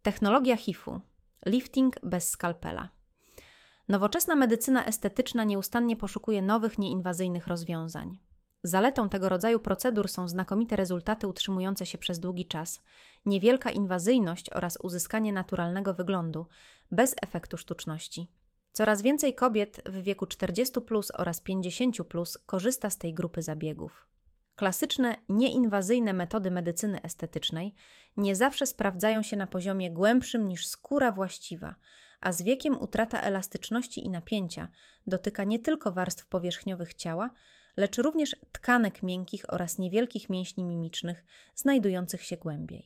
Technologia HIFU. Lifting bez skalpela. Nowoczesna medycyna estetyczna nieustannie poszukuje nowych, nieinwazyjnych rozwiązań. Zaletą tego rodzaju procedur są znakomite rezultaty utrzymujące się przez długi czas, niewielka inwazyjność oraz uzyskanie naturalnego wyglądu, bez efektu sztuczności. Coraz więcej kobiet w wieku 40+ oraz 50+ korzysta z tej grupy zabiegów. Klasyczne, nieinwazyjne metody medycyny estetycznej nie zawsze sprawdzają się na poziomie głębszym niż skóra właściwa, a z wiekiem utrata elastyczności i napięcia dotyka nie tylko warstw powierzchniowych ciała, lecz również tkanek miękkich oraz niewielkich mięśni mimicznych znajdujących się głębiej.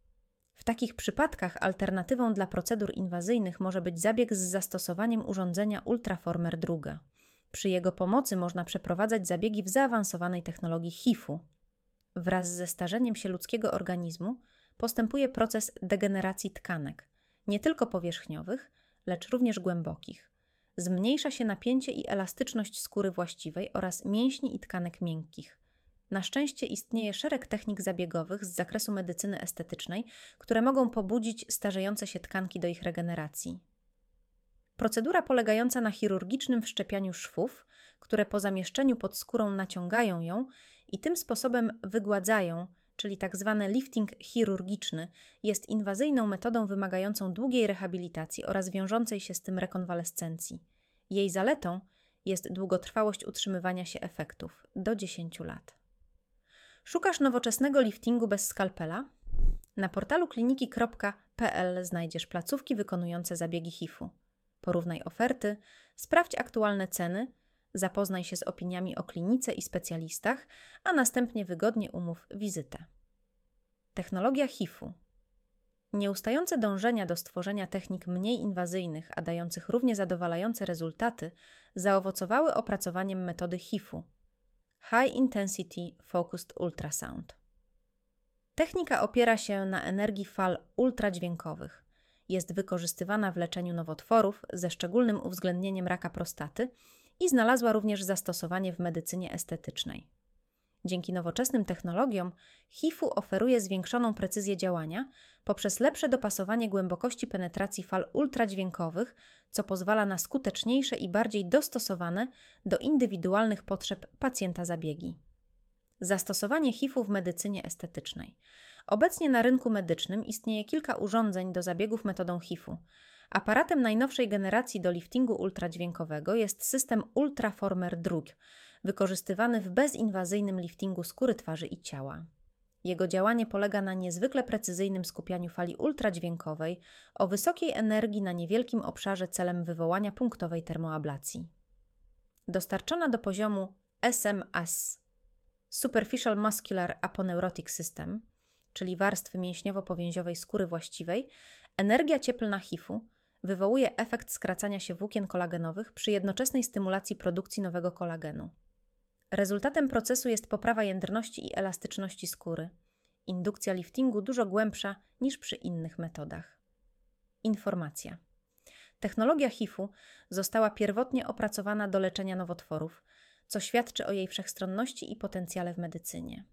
W takich przypadkach alternatywą dla procedur inwazyjnych może być zabieg z zastosowaniem urządzenia Ultraformer Druga. Przy jego pomocy można przeprowadzać zabiegi w zaawansowanej technologii HIFU. Wraz ze starzeniem się ludzkiego organizmu postępuje proces degeneracji tkanek, nie tylko powierzchniowych, lecz również głębokich. Zmniejsza się napięcie i elastyczność skóry właściwej oraz mięśni i tkanek miękkich. Na szczęście istnieje szereg technik zabiegowych z zakresu medycyny estetycznej, które mogą pobudzić starzejące się tkanki do ich regeneracji. Procedura polegająca na chirurgicznym wszczepianiu szwów, które po zamieszczeniu pod skórą naciągają ją i tym sposobem wygładzają, czyli tzw. lifting chirurgiczny, jest inwazyjną metodą wymagającą długiej rehabilitacji oraz wiążącej się z tym rekonwalescencji. Jej zaletą jest długotrwałość utrzymywania się efektów do 10 lat. Szukasz nowoczesnego liftingu bez skalpela? Na portalu kliniki.pl znajdziesz placówki wykonujące zabiegi HIFU. Porównaj oferty, sprawdź aktualne ceny, zapoznaj się z opiniami o klinice i specjalistach, a następnie wygodnie umów wizytę. Technologia HIFU. Nieustające dążenia do stworzenia technik mniej inwazyjnych, a dających równie zadowalające rezultaty, zaowocowały opracowaniem metody HIFU – High Intensity Focused Ultrasound. Technika opiera się na energii fal ultradźwiękowych. Jest wykorzystywana w leczeniu nowotworów ze szczególnym uwzględnieniem raka prostaty i znalazła również zastosowanie w medycynie estetycznej. Dzięki nowoczesnym technologiom HIFU oferuje zwiększoną precyzję działania poprzez lepsze dopasowanie głębokości penetracji fal ultradźwiękowych, co pozwala na skuteczniejsze i bardziej dostosowane do indywidualnych potrzeb pacjenta zabiegi. Zastosowanie HIFU w medycynie estetycznej. Obecnie na rynku medycznym istnieje kilka urządzeń do zabiegów metodą HIFU. Aparatem najnowszej generacji do liftingu ultradźwiękowego jest system Ultraformer Drug, wykorzystywany w bezinwazyjnym liftingu skóry twarzy i ciała. Jego działanie polega na niezwykle precyzyjnym skupianiu fali ultradźwiękowej o wysokiej energii na niewielkim obszarze celem wywołania punktowej termoablacji. Dostarczona do poziomu SMS Superficial Muscular Aponeurotic System, czyli warstwy mięśniowo-powięziowej skóry właściwej, energia cieplna HIFU wywołuje efekt skracania się włókien kolagenowych przy jednoczesnej stymulacji produkcji nowego kolagenu. Rezultatem procesu jest poprawa jędrności i elastyczności skóry. Indukcja liftingu dużo głębsza niż przy innych metodach. Informacja. Technologia HIFU została pierwotnie opracowana do leczenia nowotworów, co świadczy o jej wszechstronności i potencjale w medycynie.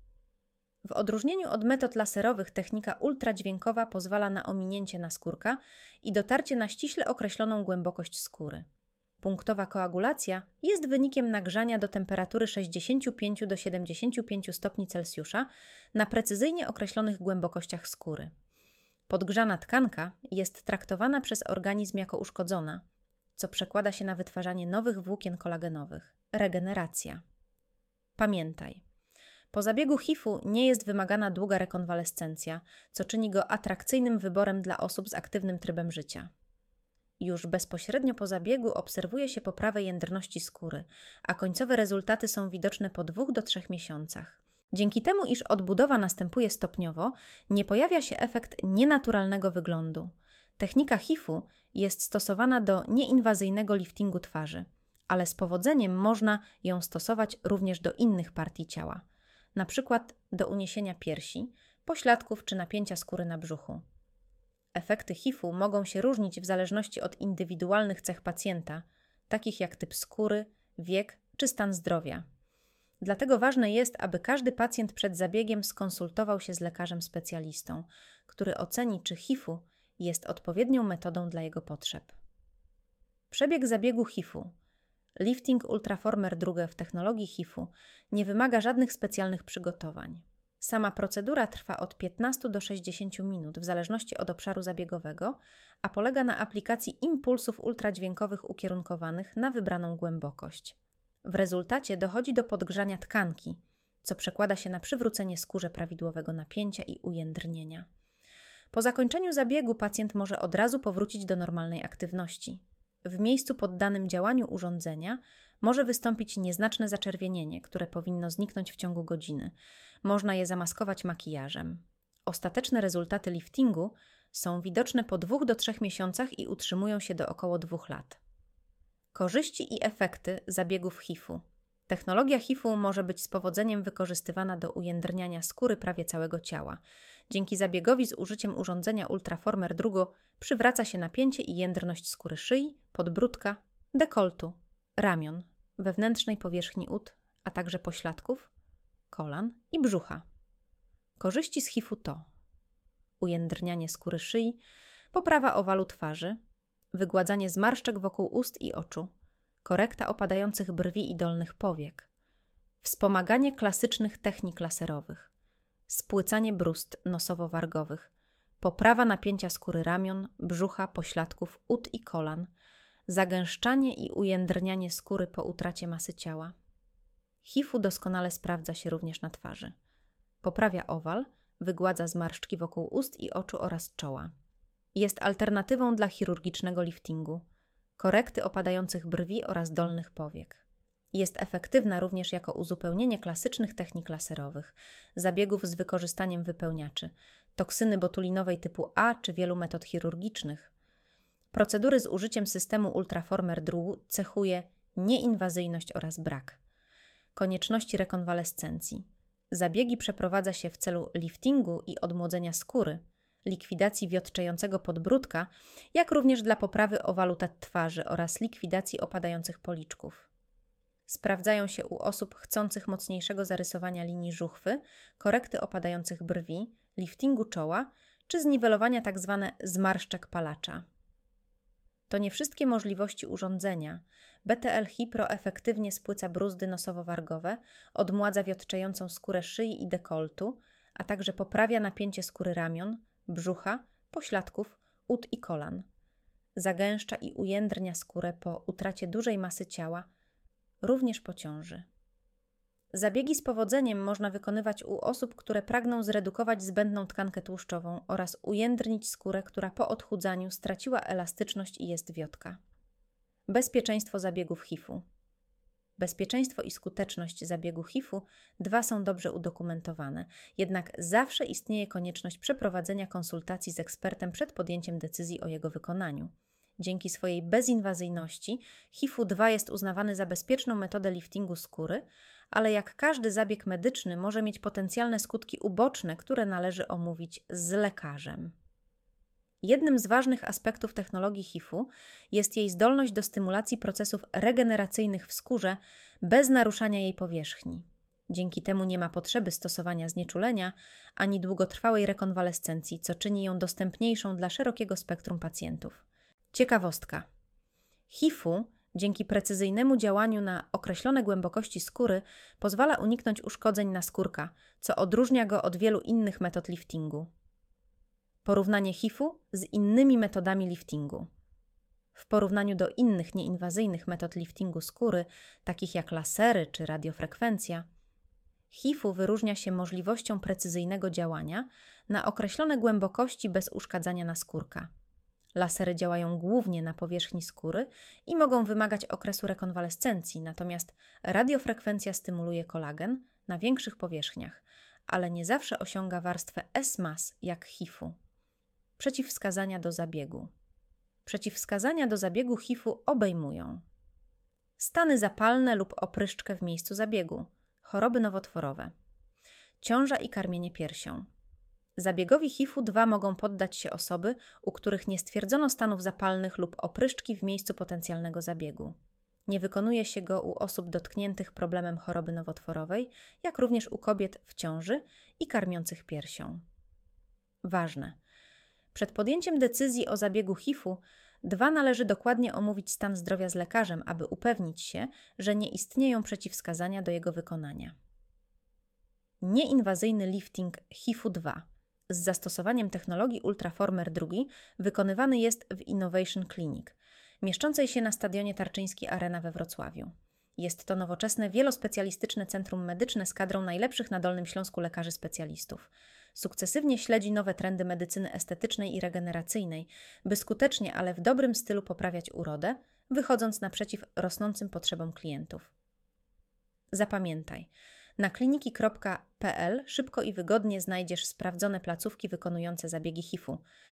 W odróżnieniu od metod laserowych technika ultradźwiękowa pozwala na ominięcie naskórka i dotarcie na ściśle określoną głębokość skóry. Punktowa koagulacja jest wynikiem nagrzania do temperatury 65 do 75 stopni Celsjusza na precyzyjnie określonych głębokościach skóry. Podgrzana tkanka jest traktowana przez organizm jako uszkodzona, co przekłada się na wytwarzanie nowych włókien kolagenowych. Regeneracja. Pamiętaj, po zabiegu HIFU nie jest wymagana długa rekonwalescencja, co czyni go atrakcyjnym wyborem dla osób z aktywnym trybem życia. Już bezpośrednio po zabiegu obserwuje się poprawę jędrności skóry, a końcowe rezultaty są widoczne po 2 do 3 miesiącach. Dzięki temu, iż odbudowa następuje stopniowo, nie pojawia się efekt nienaturalnego wyglądu. Technika HIFU jest stosowana do nieinwazyjnego liftingu twarzy, ale z powodzeniem można ją stosować również do innych partii ciała, na przykład do uniesienia piersi, pośladków czy napięcia skóry na brzuchu. Efekty HIFU mogą się różnić w zależności od indywidualnych cech pacjenta, takich jak typ skóry, wiek czy stan zdrowia. Dlatego ważne jest, aby każdy pacjent przed zabiegiem skonsultował się z lekarzem specjalistą, który oceni, czy HIFU jest odpowiednią metodą dla jego potrzeb. Przebieg zabiegu HIFU. Lifting Ultraformer II w technologii HIFU nie wymaga żadnych specjalnych przygotowań. Sama procedura trwa od 15 do 60 minut w zależności od obszaru zabiegowego, a polega na aplikacji impulsów ultradźwiękowych ukierunkowanych na wybraną głębokość. W rezultacie dochodzi do podgrzania tkanki, co przekłada się na przywrócenie skórze prawidłowego napięcia i ujędrnienia. Po zakończeniu zabiegu pacjent może od razu powrócić do normalnej aktywności. W miejscu poddanym działaniu urządzenia może wystąpić nieznaczne zaczerwienienie, które powinno zniknąć w ciągu godziny. Można je zamaskować makijażem. Ostateczne rezultaty liftingu są widoczne po 2 do 3 miesiącach i utrzymują się do około 2 lat. Korzyści i efekty zabiegów HIFU. Technologia HIFU może być z powodzeniem wykorzystywana do ujędrniania skóry prawie całego ciała. Dzięki zabiegowi z użyciem urządzenia Ultraformer II przywraca się napięcie i jędrność skóry szyi, podbródka, dekoltu, ramion, wewnętrznej powierzchni ud, a także pośladków, kolan i brzucha. Korzyści z HIFU to ujędrnianie skóry szyi, poprawa owalu twarzy, wygładzanie zmarszczek wokół ust i oczu, korekta opadających brwi i dolnych powiek, wspomaganie klasycznych technik laserowych, spłycanie bruzd nosowo-wargowych, poprawa napięcia skóry ramion, brzucha, pośladków, ud i kolan, zagęszczanie i ujędrnianie skóry po utracie masy ciała. HIFU doskonale sprawdza się również na twarzy. Poprawia owal, wygładza zmarszczki wokół ust i oczu oraz czoła. Jest alternatywą dla chirurgicznego liftingu, korekty opadających brwi oraz dolnych powiek. Jest efektywna również jako uzupełnienie klasycznych technik laserowych, zabiegów z wykorzystaniem wypełniaczy, toksyny botulinowej typu A czy wielu metod chirurgicznych. Procedury z użyciem systemu Ultraformer II cechuje nieinwazyjność oraz brak konieczności rekonwalescencji. Zabiegi przeprowadza się w celu liftingu i odmłodzenia skóry, likwidacji wiotczejącego podbródka, jak również dla poprawy owalu twarzy oraz likwidacji opadających policzków. Sprawdzają się u osób chcących mocniejszego zarysowania linii żuchwy, korekty opadających brwi, liftingu czoła czy zniwelowania tzw. zmarszczek palacza. To nie wszystkie możliwości urządzenia. BTL Hipro efektywnie spłyca bruzdy nosowo-wargowe, odmładza wiotczejącą skórę szyi i dekoltu, a także poprawia napięcie skóry ramion, brzucha, pośladków, ud i kolan. Zagęszcza i ujędrnia skórę po utracie dużej masy ciała, również po ciąży. Zabiegi z powodzeniem można wykonywać u osób, które pragną zredukować zbędną tkankę tłuszczową oraz ujędrnić skórę, która po odchudzaniu straciła elastyczność i jest wiotka. Bezpieczeństwo zabiegów HIFU. Bezpieczeństwo i skuteczność zabiegu HIFU są dobrze udokumentowane, jednak zawsze istnieje konieczność przeprowadzenia konsultacji z ekspertem przed podjęciem decyzji o jego wykonaniu. Dzięki swojej bezinwazyjności HIFU jest uznawany za bezpieczną metodę liftingu skóry, ale jak każdy zabieg medyczny może mieć potencjalne skutki uboczne, które należy omówić z lekarzem. Jednym z ważnych aspektów technologii HIFU jest jej zdolność do stymulacji procesów regeneracyjnych w skórze bez naruszania jej powierzchni. Dzięki temu nie ma potrzeby stosowania znieczulenia ani długotrwałej rekonwalescencji, co czyni ją dostępniejszą dla szerokiego spektrum pacjentów. Ciekawostka. HIFU dzięki precyzyjnemu działaniu na określone głębokości skóry pozwala uniknąć uszkodzeń naskórka, co odróżnia go od wielu innych metod liftingu. Porównanie HIFU z innymi metodami liftingu. W porównaniu do innych nieinwazyjnych metod liftingu skóry, takich jak lasery czy radiofrekwencja, HIFU wyróżnia się możliwością precyzyjnego działania na określone głębokości bez uszkadzania naskórka. Lasery działają głównie na powierzchni skóry i mogą wymagać okresu rekonwalescencji, natomiast radiofrekwencja stymuluje kolagen na większych powierzchniach, ale nie zawsze osiąga warstwę S-mass jak HIFU. Przeciwwskazania do zabiegu. Przeciwwskazania do zabiegu HIFU obejmują stany zapalne lub opryszczkę w miejscu zabiegu, choroby nowotworowe, ciąża i karmienie piersią. Zabiegowi HIFU mogą poddać się osoby, u których nie stwierdzono stanów zapalnych lub opryszczki w miejscu potencjalnego zabiegu. Nie wykonuje się go u osób dotkniętych problemem choroby nowotworowej, jak również u kobiet w ciąży i karmiących piersią. Ważne. Przed podjęciem decyzji o zabiegu HIV-u 2. Należy dokładnie omówić stan zdrowia z lekarzem, aby upewnić się, że nie istnieją przeciwwskazania do jego wykonania. Nieinwazyjny lifting HIV-2 z zastosowaniem technologii Ultraformer II wykonywany jest w Innovation Clinic, mieszczącej się na stadionie Tarczyński Arena we Wrocławiu. Jest to nowoczesne, wielospecjalistyczne centrum medyczne z kadrą najlepszych na Dolnym Śląsku lekarzy specjalistów. Sukcesywnie śledzi nowe trendy medycyny estetycznej i regeneracyjnej, by skutecznie, ale w dobrym stylu poprawiać urodę, wychodząc naprzeciw rosnącym potrzebom klientów. Zapamiętaj, na kliniki.pl szybko i wygodnie znajdziesz sprawdzone placówki wykonujące zabiegi HIV-u.